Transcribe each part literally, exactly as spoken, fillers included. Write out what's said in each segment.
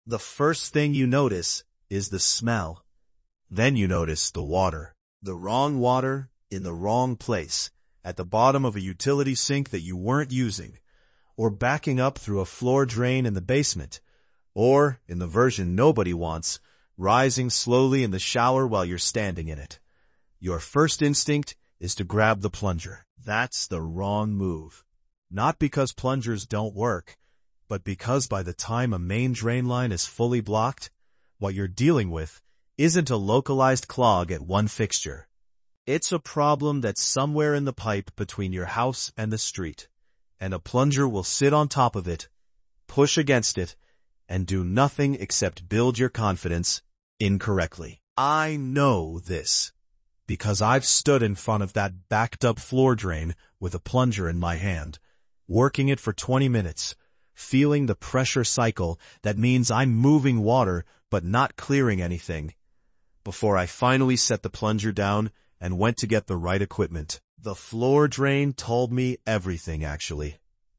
The first thing you notice is the smell. Then you notice the water. The wrong water in the wrong place, at the bottom of a utility sink that you weren't using, or backing up through a floor drain in the basement, or, in the version nobody wants, rising slowly in the shower while you're standing in it. Your first instinct is to grab the plunger. That's the wrong move. Not because plungers don't work, but because by the time a main drain line is fully blocked, what you're dealing with isn't a localized clog at one fixture. It's a problem that's somewhere in the pipe between your house and the street, and a plunger will sit on top of it, push against it, and do nothing except build your confidence incorrectly. I know this, because I've stood in front of that backed-up floor drain with a plunger in my hand, working it for twenty minutes, feeling the pressure cycle that means I'm moving water but not clearing anything, before I finally set the plunger down and went to get the right equipment. The floor drain told me everything, actually.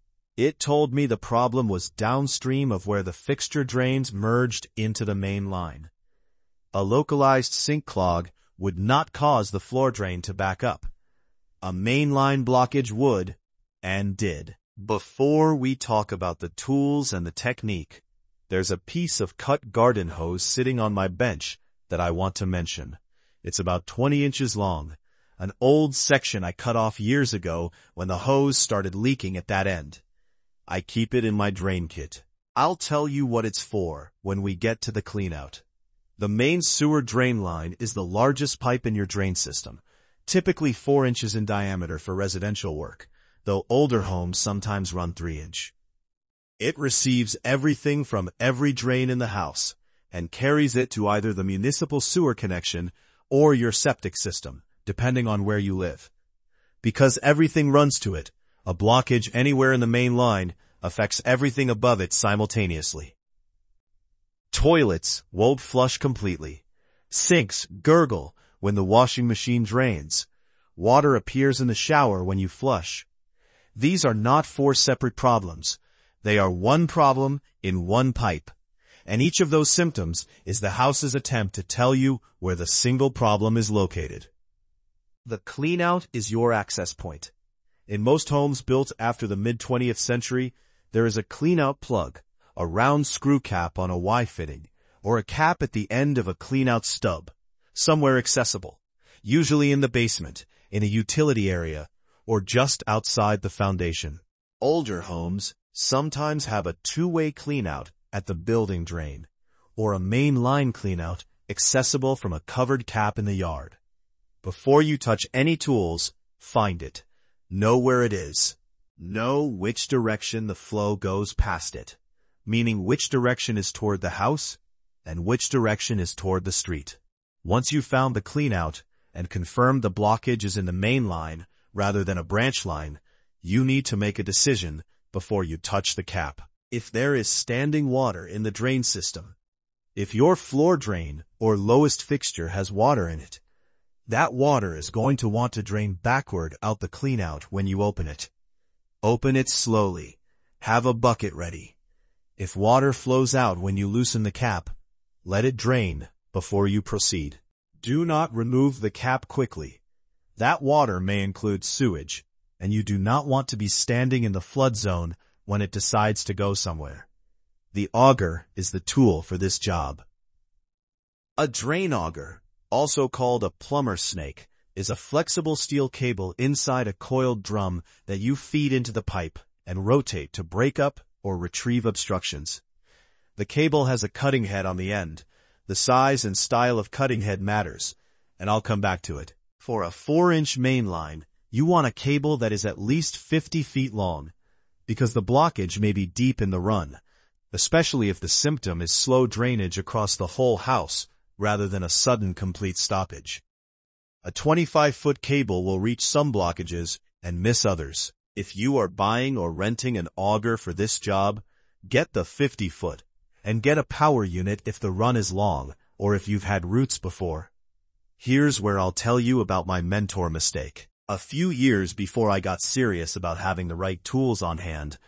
It told me the problem was downstream of where the fixture drains merged into the main line. A localized sink clog would not cause the floor drain to back up. A mainline blockage would, and did. Before we talk about the tools and the technique, there's a piece of cut garden hose sitting on my bench that I want to mention. It's about twenty inches long, an old section I cut off years ago when the hose started leaking at that end. I keep it in my drain kit. I'll tell you what it's for when we get to the cleanout. The main sewer drain line is the largest pipe in your drain system, typically four inches in diameter for residential work, though older homes sometimes run three inch. It receives everything from every drain in the house and carries it to either the municipal sewer connection or your septic system, depending on where you live. Because everything runs to it, a blockage anywhere in the main line affects everything above it simultaneously. Toilets won't flush completely. Sinks gurgle when the washing machine drains. Water appears in the shower when you flush. These are not four separate problems. They are one problem in one pipe. And each of those symptoms is the house's attempt to tell you where the single problem is located. The cleanout is your access point. In most homes built after the mid-twentieth century, there is a cleanout plug, a round screw cap on a Y-fitting, or a cap at the end of a cleanout stub, somewhere accessible, usually in the basement, in a utility area, or just outside the foundation. Older homes sometimes have a two-way cleanout at the building drain, or a main line cleanout accessible from a covered cap in the yard. Before you touch any tools, find it. Know where it is. Know which direction the flow goes past it, meaning which direction is toward the house and which direction is toward the street. Once you've found the cleanout and confirmed the blockage is in the main line rather than a branch line, you need to make a decision before you touch the cap. If there is standing water in the drain system, if your floor drain or lowest fixture has water in it, that water is going to want to drain backward out the cleanout when you open it. Open it slowly. Have a bucket ready. If water flows out when you loosen the cap, let it drain before you proceed. Do not remove the cap quickly. That water may include sewage, and you do not want to be standing in the flood zone when it decides to go somewhere. The auger is the tool for this job. A drain auger, also called a plumber snake, is a flexible steel cable inside a coiled drum that you feed into the pipe and rotate to break up or retrieve obstructions. The cable has a cutting head on the end. The size and style of cutting head matters, and I'll come back to it. For a four inch main line, you want a cable that is at least fifty feet long, because the blockage may be deep in the run, especially if the symptom is slow drainage across the whole house rather than a sudden complete stoppage. A twenty-five foot cable will reach some blockages and miss others. If you are buying or renting an auger for this job, get the fifty foot, and get a power unit if the run is long or if you've had roots before. Here's where I'll tell you about my mentor mistake. A few years before I got serious about having the right tools on hand,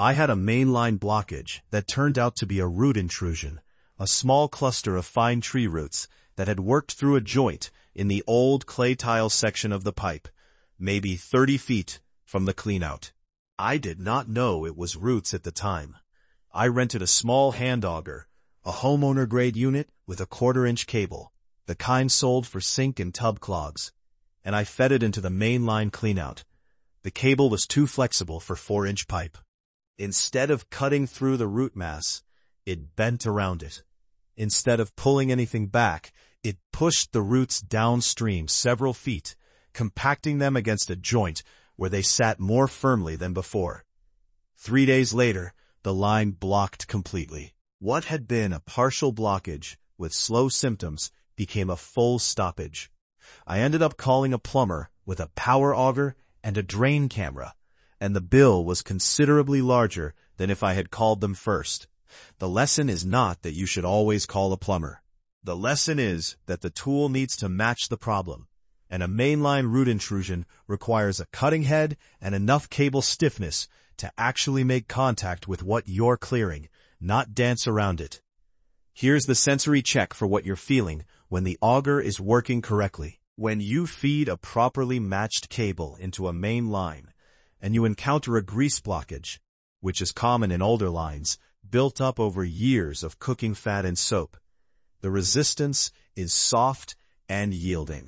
I had a mainline blockage that turned out to be a root intrusion, a small cluster of fine tree roots that had worked through a joint in the old clay tile section of the pipe, maybe thirty feet from the cleanout. I did not know it was roots at the time. I rented a small hand auger, a homeowner-grade unit with a quarter-inch cable, the kind sold for sink and tub clogs, and I fed it into the mainline cleanout. The cable was too flexible for four-inch pipe. Instead of cutting through the root mass, it bent around it. Instead of pulling anything back, it pushed the roots downstream several feet, compacting them against a joint where they sat more firmly than before. Three days later, the line blocked completely. What had been a partial blockage with slow symptoms became a full stoppage. I ended up calling a plumber with a power auger and a drain camera, and the bill was considerably larger than if I had called them first. The lesson is not that you should always call a plumber. The lesson is that the tool needs to match the problem, and a mainline root intrusion requires a cutting head and enough cable stiffness to actually make contact with what you're clearing, not dance around it. Here's the sensory check for what you're feeling when the auger is working correctly. When you feed a properly matched cable into a main line, and you encounter a grease blockage, which is common in older lines, built up over years of cooking fat and soap, the resistance is soft and yielding.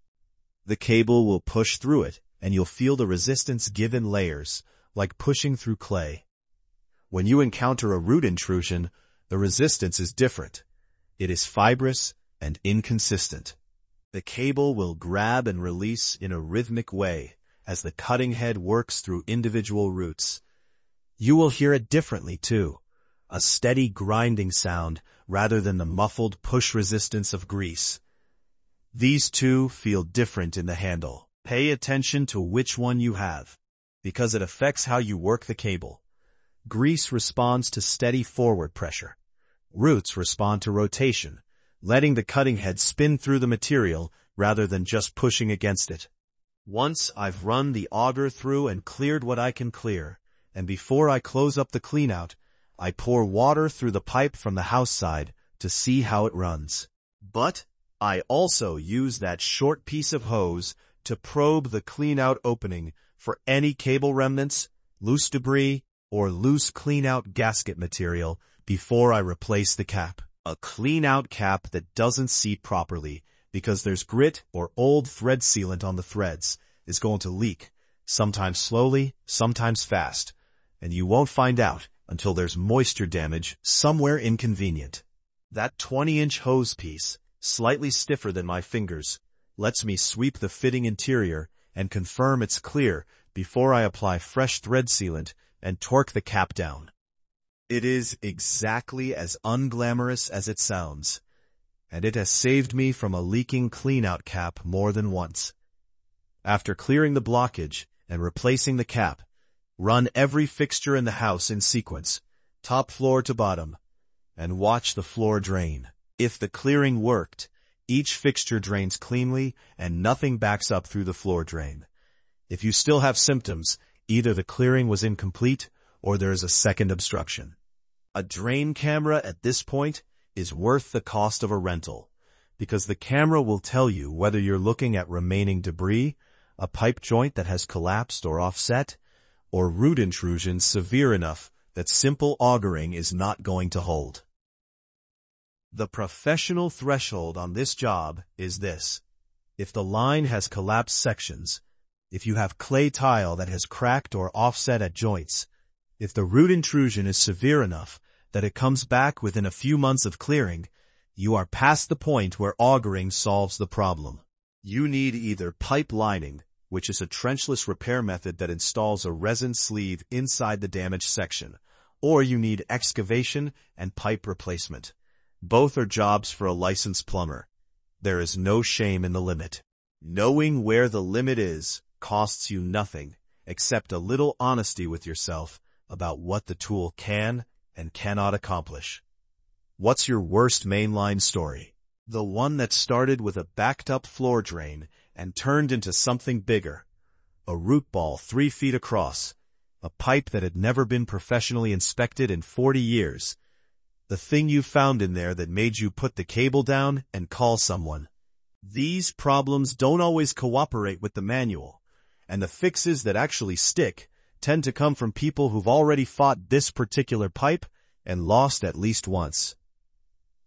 The cable will push through it, and you'll feel the resistance give in layers, like pushing through clay. When you encounter a root intrusion, the resistance is different. It is fibrous and inconsistent. The cable will grab and release in a rhythmic way as the cutting head works through individual roots. You will hear it differently, too, a steady grinding sound rather than the muffled push resistance of grease. These two feel different in the handle. Pay attention to which one you have, because it affects how you work the cable. Grease responds to steady forward pressure. Roots respond to rotation, letting the cutting head spin through the material rather than just pushing against it. Once I've run the auger through and cleared what I can clear, and before I close up the cleanout, I pour water through the pipe from the house side to see how it runs. But I also use that short piece of hose to probe the cleanout opening for any cable remnants, loose debris, or loose cleanout gasket material before I replace the cap. A cleanout cap that doesn't seat properly because there's grit or old thread sealant on the threads is going to leak, sometimes slowly, sometimes fast, and you won't find out until there's moisture damage somewhere inconvenient. That twenty-inch hose piece, slightly stiffer than my fingers, lets me sweep the fitting interior and confirm it's clear before I apply fresh thread sealant and torque the cap down. It is exactly as unglamorous as it sounds, and it has saved me from a leaking cleanout cap more than once. After clearing the blockage and replacing the cap, run every fixture in the house in sequence, top floor to bottom, and watch the floor drain. If the clearing worked, each fixture drains cleanly and nothing backs up through the floor drain. If you still have symptoms, either the clearing was incomplete or there is a second obstruction. A drain camera at this point is worth the cost of a rental, because the camera will tell you whether you're looking at remaining debris, a pipe joint that has collapsed or offset, or root intrusion severe enough that simple augering is not going to hold. The professional threshold on this job is this. If the line has collapsed sections, if you have clay tile that has cracked or offset at joints, if the root intrusion is severe enough that it comes back within a few months of clearing, you are past the point where augering solves the problem. You need either pipe lining, which is a trenchless repair method that installs a resin sleeve inside the damaged section, or you need excavation and pipe replacement. Both are jobs for a licensed plumber. There is no shame in the limit. Knowing where the limit is costs you nothing except a little honesty with yourself about what the tool can and cannot accomplish. What's your worst mainline story? The one that started with a backed-up floor drain and turned into something bigger. A root ball three feet across. A pipe that had never been professionally inspected in forty years. The thing you found in there that made you put the cable down and call someone. These problems don't always cooperate with the manual, and the fixes that actually stick tend to come from people who've already fought this particular pipe and lost at least once.